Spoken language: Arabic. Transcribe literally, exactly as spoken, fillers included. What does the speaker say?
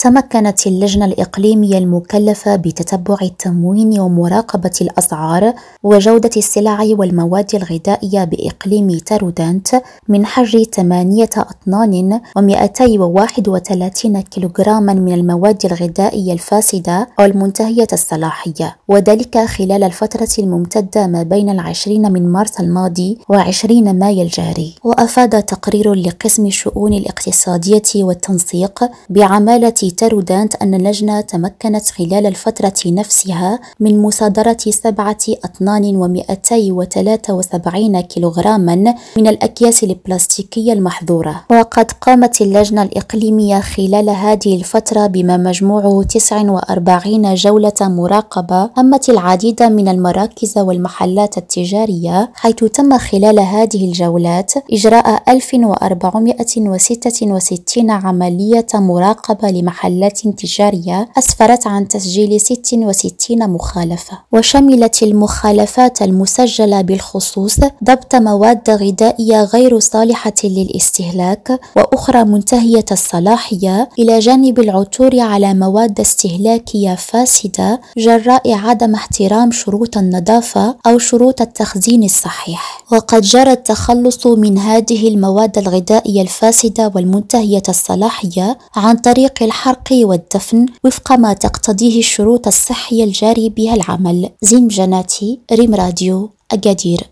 تمكنت اللجنة الإقليمية المكلفة بتتبع التموين ومراقبة الأسعار وجودة السلع والمواد الغذائية بإقليم تارودانت من حجر ثمانية أطنان ومئتي وواحد وثلاثين كيلوغراما من المواد الغذائية الفاسدة أو المنتهية الصلاحية، وذلك خلال الفترة الممتدة ما بين العشرين من مارس الماضي وعشرين مايو الجاري. وأفاد تقرير لقسم الشؤون الاقتصادية والتنسيق بعمالة تارودانت أن اللجنة تمكنت خلال الفترة نفسها من مصادرة سبعة أطنان ومئتي وثلاثة وسبعين كيلوغراما من الأكياس البلاستيكية المحظورة. وقد قامت اللجنة الإقليمية خلال هذه الفترة بما مجموعه تسع وأربعين جولة مراقبة همت العديد من المراكز والمحلات التجارية، حيث تم خلال هذه الجولات إجراء ألف وأربعمئة وستة وستين عملية مراقبة لمحلات تجارية أسفرت عن تسجيل ست وستين مخالفة، وشملت المخالفات المسجلة بالخصوص ضبط مواد غذائية غير صالحة للاستهلاك وأخرى منتهية الصلاحية، إلى جانب العثور على مواد استهلاكية فاسدة جراء عدم احترام شروط النظافة أو شروط التخزين الصحيح. وقد جرى التخلص من هذه المواد الغذائية الفاسدة والمنتهية الصلاحية عن طريق الحرق والدفن وفق ما تقتضيه الشروط الصحية الجاري بها العمل. زين بجناتي، ريم راديو، أكادير.